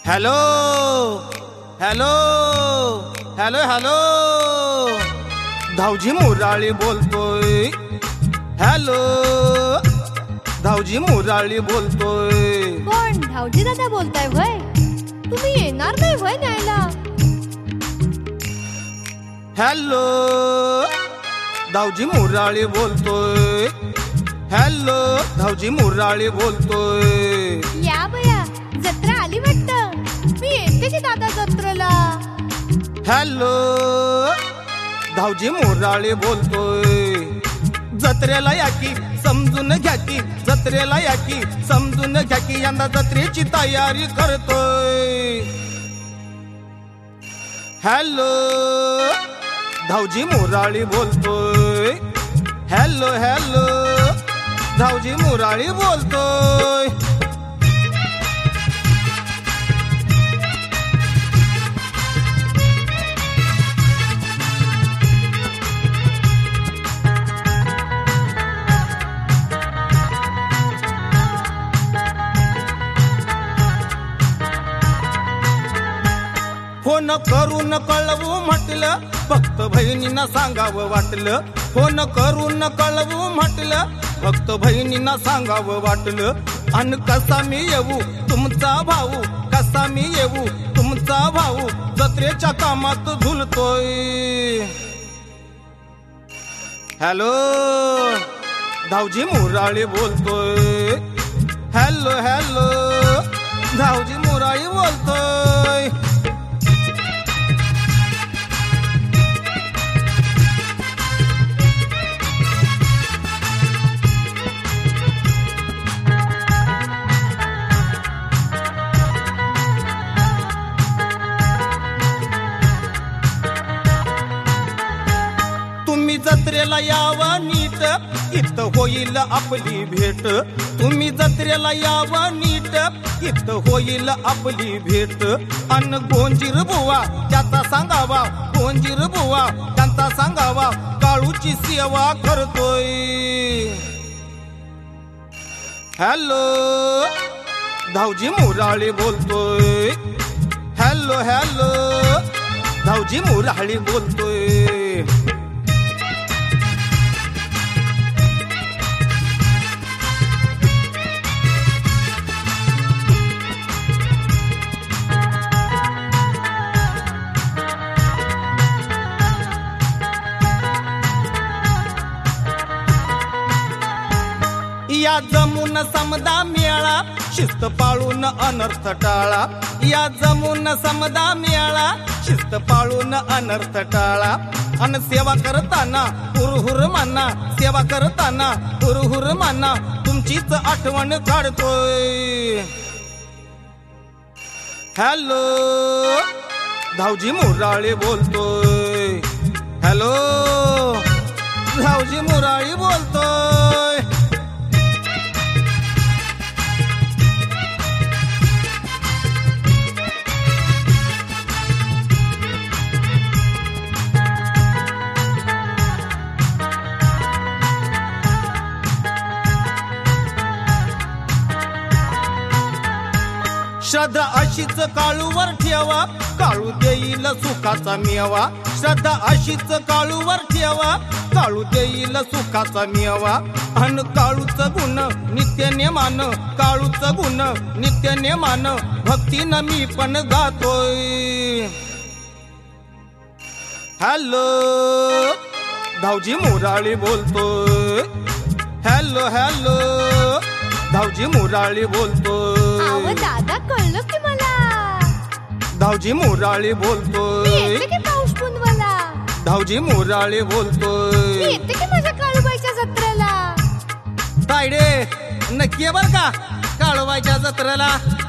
Hello hello hello hello Dhavji Murali बोलतोय. Hello Dhavji Murali बोलतोय. कोण धावजी दादा बोलताय व्हय? तुम्ही येणार नाही व्हय न्यायला? हॅलो धावजी मुराळी बोलतोय. हॅलो धावजी मुराळी बोलतोय. या बया, जत्रा आली वाटतं. मी येते की दादा जत्रेला. हॅलो धावजी मुराळी बोलतोय. जत्रेला या की समजून घ्या की, जत्रेला या की समजून घ्या की, यंदा जत्रेची तयारी करतोय. हॅलो धावजी मुराळी बोलतोय. हॅलो हॅलो धावजी मुराळी बोलतोय. फोन करून कळवू म्हटलं, भक्त बहिणींना सांगावं वाटलं. फोन करून कळवू म्हटलं, भक्त बहिणींना सांगावं वाटलं. अन कसा मी येऊ तुमचा भाऊ, कसा मी येऊ तुमचा भाऊ, जत्रेच्या कामात झुलतोय. हॅलो धावजी मुराळी बोलतोय. हॅलो हॅलो धावजी मुराळी बोलतोय. तुम्ही जत्रेला यावं नीट, इथं होईल आपली भेट. तुम्ही जत्रेला यावं नीट, इथं होईल आपली भेट. अन गोंजीर बुवा त्याचा सांगावा, गोंजीर बुवा त्यांचा सांगावा, काळूची सेवा करतोय. हॅलो धावजी मुराळी बोलतोय. हॅलो हॅलो धावजी मुराळी बोलतोय. या जमून समदा मेळा, शिस्त पाळून अनर्थ टाळा. या जमून समदा मेळा, शिस्त पाळून अनर्थ टाळा. अन सेवा करताना हुरहुर माना, सेवा करताना हुरहुर माना, तुमचीच आठवण काढतोय. हॅलो धावजी मुराळी बोलतोय. हॅलो धावजी मुराळी बोलतोय. श्रद्धा अशीच काळूवर ठेवा, काळू देईल सुखाचा मेवा. श्रद्धा अशीच काळूवर ठेवा, काळू देईल सुखाचा मेवा. अन काळूच गुण नित्य नेमान, काळूच गुण नित्य नेमान, भक्तीनं मी पण गातोय. हॅलो धावजी मुराळी बोलतोय. हॅलो हॅलो धावजी मुराळी बोलतोय. अहो दादा, कळलं की मला. धावजी मुराळी मी बोलतोय. येते की पाऊस पुनवाला. धावजी मुराळी मी बोलतोय. येते की माझ्या काळूबाईच्या जत्रेला. तायडे नक्की आहे बर का काळूबाईच्या जत्रेला.